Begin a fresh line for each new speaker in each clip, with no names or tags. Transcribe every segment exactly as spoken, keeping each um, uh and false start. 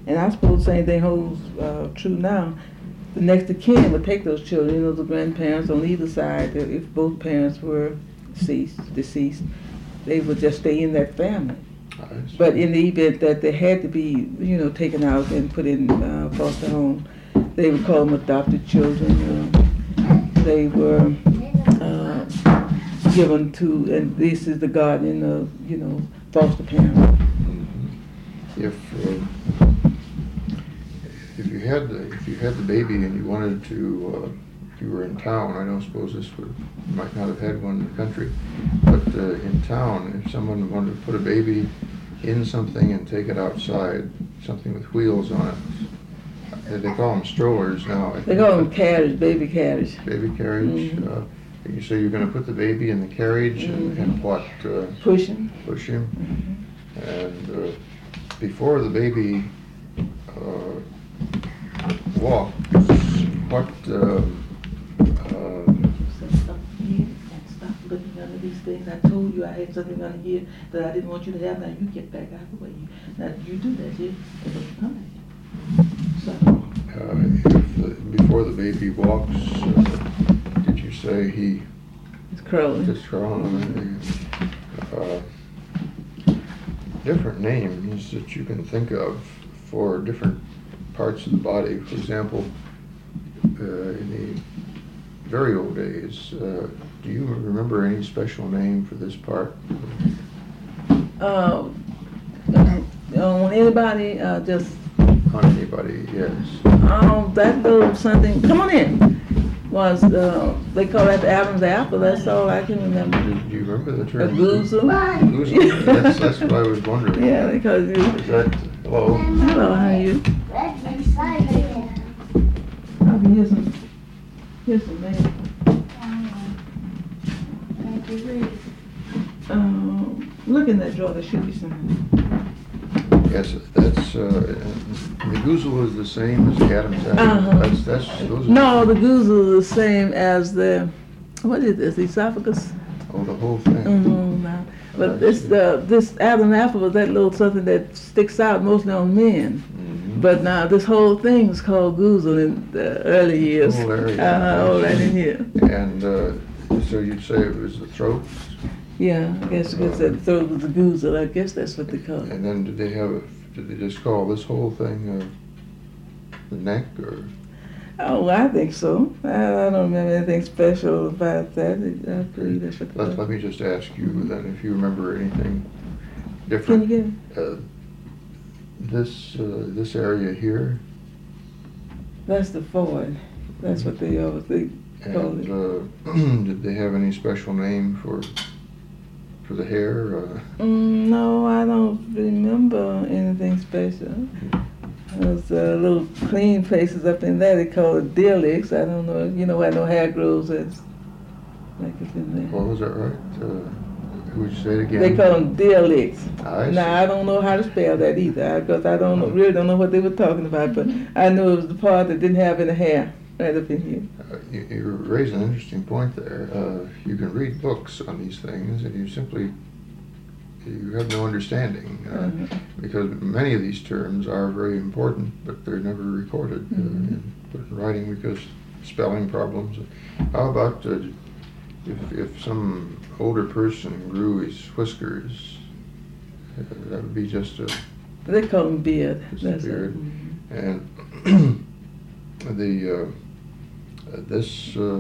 And I suppose the same thing holds uh, true now. The next of kin would take those children, you know, the grandparents on either side. If both parents were deceased, deceased, they would just stay in that family. But in the event that they had to be, you know, taken out and put in uh, foster home, they would call them adopted children. Uh, they were uh, given to, and this is the guardian of, you know, foster parent.
Mm-hmm. If uh, if you had the if you had the baby and you wanted to, uh, if you were in town, I don't suppose this would you might not have had one in the country, but uh, in town, if someone wanted to put a baby in something and take it outside, something with wheels on it, they call them strollers now.
They call them carriage, baby carriage.
Baby carriage. Mm-hmm. uh, you say you're going to put the baby in the carriage and, mm-hmm. and what? Uh,
push him.
Push him.
Mm-hmm.
And uh, before the baby uh, walks, what? Uh, uh,
Stop looking under these things. I told you I had something under here that I didn't want you to have. Now you get back out of the way. Now you do that, you come back. So.
Uh, if the, before the baby walks, uh, did you say he?
It's crawling.
Just crawling. Uh, different names that you can think of for different parts of the body. For example, uh, in the very old days, uh, do you remember any special name for this part?
Uh, on anybody, uh, just.
On anybody, yes.
Um, that little something. Come on in. Was uh, they call that the Adam's apple? That's all I can remember.
Do, do you remember the term?
A goozle.
Goozle. That's, that's what I was wondering.
Yeah, because you.
Is that hello?
Hello, how are you? I can hear some. Here's some man. Um, look in that drawer. There should be something.
Yes, that's uh, the goozle is the same as the Adam's apple.
Uh-huh.
That's that's those.
No, the goozle is the same as the what is this? The esophagus.
Oh, the whole thing.
Mm-hmm. No. But this the this Adam's apple was that little something that sticks out mostly on men. Mm-hmm. But now this whole thing is called goozle in the early years.
Whole area.
Uh-huh, all right in here.
And uh, so you'd say it was the throat.
Yeah, I guess because uh, that throat was the goozle. I guess that's what they call it.
And then did they have? A, did they just call this whole thing uh, the neck or?
Oh, I think so. I, I don't remember anything special about that. I believe that's what they
Let, let me just ask you then if you remember anything different.
Can you get it?
Uh, this uh, this area here.
That's the Ford. That's what they always they call
and,
it.
Uh, did they have any special name for? For the hair? Uh,
mm, no, I don't remember anything special. Those uh, little clean places up in there, they call it deer licks. I don't know, you know where no hair grows, it's like it's in there.
What was that right? Uh, would you say it again?
They call them deer licks.
I
now, I don't know how to spell that either, because I don't know, really don't know what they were talking about, but I knew it was the part that didn't have any hair right up in here.
Uh, you, you raise an interesting point there. Uh, you can read books on these things, and you simply you have no understanding uh, uh-huh. because many of these terms are very important, but they're never recorded mm-hmm. uh, and put in writing because spelling problems. How about uh, if if some older person grew his whiskers? Uh, that would be just a.
They call them beard.
Just
That's
a beard,
it.
and the. Uh, Uh, this uh,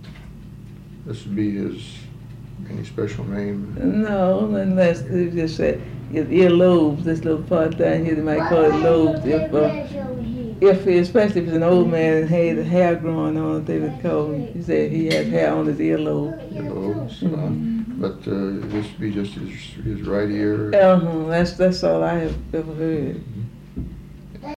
this would be his any special name?
No, unless they just said his earlobes. This little part down here, they might call it lobes. If uh, if especially if it's an old man and had hair growing on it, they would call him. He said he had hair on his earlobe.
Earlobes,
mm-hmm.
uh, but uh, this would be just his his right ear.
Uh huh. That's that's all I have ever heard.
Mm-hmm.